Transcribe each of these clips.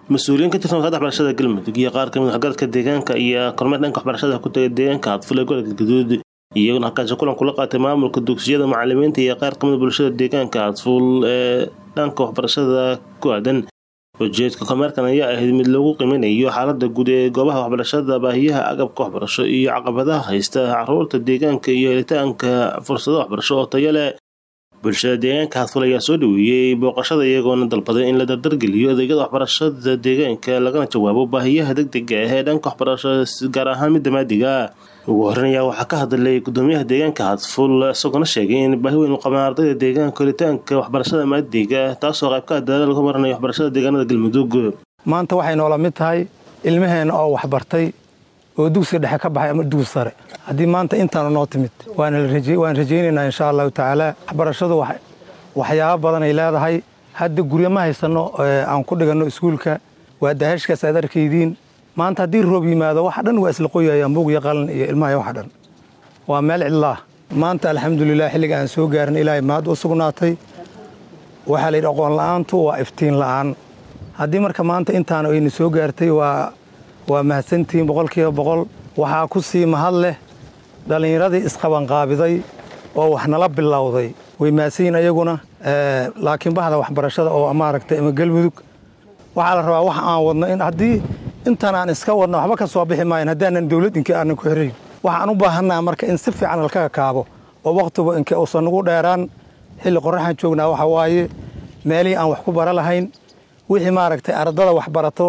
مسؤولين ka tirsan wasaaradda waxbarashada Galmudug iyo qaar ka mid ah gargaarka deegaanka iyo kormeer dhanka waxbarashada ku tagay deegaanka Hadfule gobolka Gaduud iyaguna halkaas kulan kula qaatay maamulka dugsiyada macallimiinta iyo qaar ka mid ah bulshada deegaanka Hadfule ee dhanka waxbarashada ku aadan ujeedka kormeerkan ayaa ahayd mid lagu qiimeeyo xaaladda guud ee goobaha waxbarashada baahiyaha agabka waxbarasho iyo caqabadaha haysta carruurta deegaanka iyo helitaanka fursado waxbarasho oo tayo leh bulshada deegaanka Hadfule ayaa soo dhaweeyay booqashada iyagoona dalbaday in la dardargeliyo adeegyada waxbarashada deegaanka lagana jawaabo baahiyaha degdegga ah ee dhanka waxbarashada gaar ahaan mid maadiga ugu horreyn waxaa ka hadlay gudoomiyaha deegaanka Hadfule isagoo sheegay in baahi weyn u qabaan ardayda deegaanka helitaanka waxbarashada maadiga taasoo qayb ka ah dadaal lagu marinayo waxbarashada deegaanada Galmudug maanta waxay noola mid tahay ilmaheena oo waxbartay oo dugsiga dhexe ka baxay ama dugsiga sare hadii maanta intaan noo timid waan rajaynaynaa insha Allah taala waxbarashadu waxyaabo badan ay leedahay hadda guriga ma haysano aan ku dhigano iskuulka waa daahashka sadarkeedin maanta hadii roob yimaado wax dhan waa isla qoyayaan buug iyo qalin iyo ilmaha wax dhan waa meel cidla maanta alxamdulillah xilliga aan soo gaarnay ilaahay maad u sugnaatay waxa la yiraahdo aqoon la'aantu waa iftiin la'aan hadii marka maanta intaan ay soo gaartay waa mahadsantiin boqolkiiba boqol waxa ku sii mahad leh dhalinyaradii isqaban qaabiday oo wax nala bilowday way maasiin ayaguna laakiin bahda waxbarashada oo amaaragtay ama Galmudug waxa la rabaa wax aan wadno in hadii intaan aan iska wadno waxba ka soo bixi maayn hadaanan dawladinka aan ku xiriir waxaan u baahanaa marka in si fiican la kaabo oo waqtiga inka oo sanagu dheeraan xilli qoraxan joognaa waxa waaye meelii aan wax ku bara lahayn wixii maaragtay ardada wax barato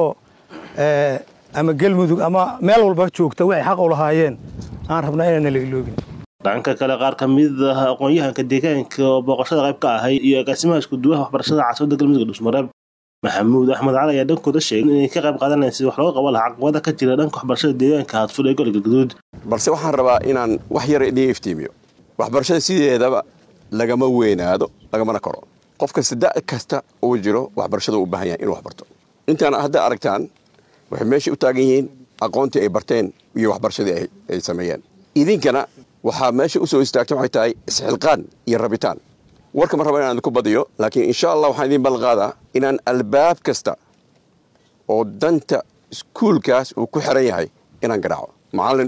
ama Galmudug ama meel walba joogta waxay xaq u lahaayeen aan rabnaa inaan la iloobin dhanka kale qaar ka mid ah aqoon-yahanka deegaanka oo booqashada qayb ka ahay iyo agaasimaha isku duwaha waxbarashada caasimada Galmudug Dhusmareeb Maxamuud Axmed Cali ayaa dhankooda sheegay inay ka qayb qaadanayaan si wax looga qabo caqabadaha ka jira dhanka waxbarashada deegaanka Hadfule ee gobolka Gaduud balse waxaan rabaa inaan wax yar idin iftiimiyo waxbarashada sideedaba lagama weynaado lagamana koro qofka saddex kasta oo jiro waxbarashada u baahan yahay inuu wax barto intaan hadda aragtaan waxay meesha u taagan yihiin aqoontii ay barteen iyo waxbarashadii ay sameeyeen idinkana waxa meesha u soo istaagtay waxay tahay isxilqaan iyo rabitaan warka ma rabo inaan ku badiyo laakiin insha Allah waxaan idin balqaadaa inaan albaab kasta oo danta iskuulkaas uu ku xiran yahay inaan garaaco macallin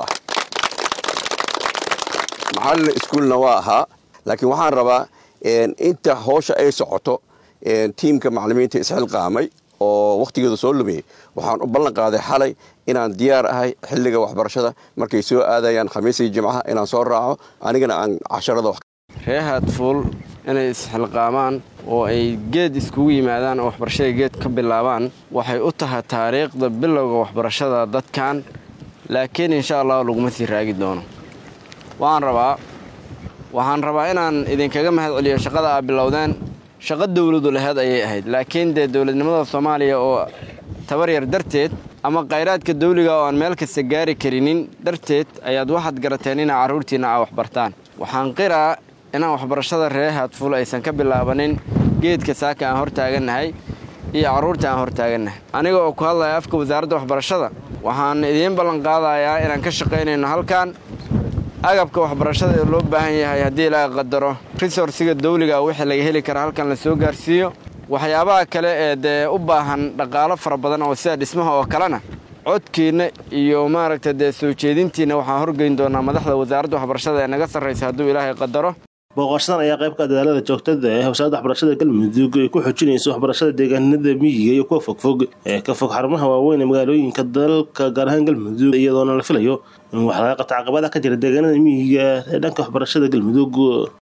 iskuulna waa ahaa laakiin waxaan rabaa inta hawsha ay socoto tiimka macallimiinta isxilqaamay oo waqtigeedu soo lumiyay waxaan u ballan qaaday xalay inaan diyaar ahay xilliga waxbarashada markay soo aadayaan khamiis iyo jimcaha inaan soo raaco anigana aan casharada reer Hadfule inay isxilqaamaan oo ay geed iskugu yimaadaan oo waxbarashada geed ka bilaabaan waxay u tahay taariikhda bilowga waxbarashada dadkan laakiin insha Allah lagu sii raagi doono waxaan rabaa inaan idinkaga mahad celiyo shaqada aad bilowdeen shaqo dawladdu lahayd ayay ahayd laakiin dawladnimada Soomaaliya oo tabar yar darteed ama khayraadka dawliga oo aan meel kasta gaari karinin darteed ayaad waxaad garateen in carruurtiina wax bartaan waxaan qiraa inaan waxbarashada reer Hadfule aysan ka bilaabanin geedka saaka aan hor taaganahay iyo carruurta aan hor taaganahay aniga oo ku hadlaya afka wasaaradda waxbarashada waxaan idin ballan qaadayaa inaan ka shaqeynayno halkan agabka waxbarashada ee loo baahan yahay hadii la qadaro resource-ga dawliga wixii laga heli karo halkan la soo gaarsiiyo waxyaabaha kale ee u baahan dhaqaale fara badan oo sida dhismaha oo kalena codkiina iyo maaragtay soo jeedintiina waxaan horgeyn doonaa madaxda wasaaradda waxbarashada ee naga sarreysa haduu Ilaahay qadaro booqashadan ayaa qayb ka ah dadaalada joogtada ah ee wasaaradda waxbarashada Galmudug ay ku xoojinayso waxbarashada deegaanada miyiga iyo kuwa fogfog ee ka fog xarumaha waaweyn ee magaalooyinka dalka gaar ahaan Galmudug iyadoo la filayo in wax laga qabto caqabadaha ka jira deegaanada miyiga ee dhanka waxbarashada Galmudug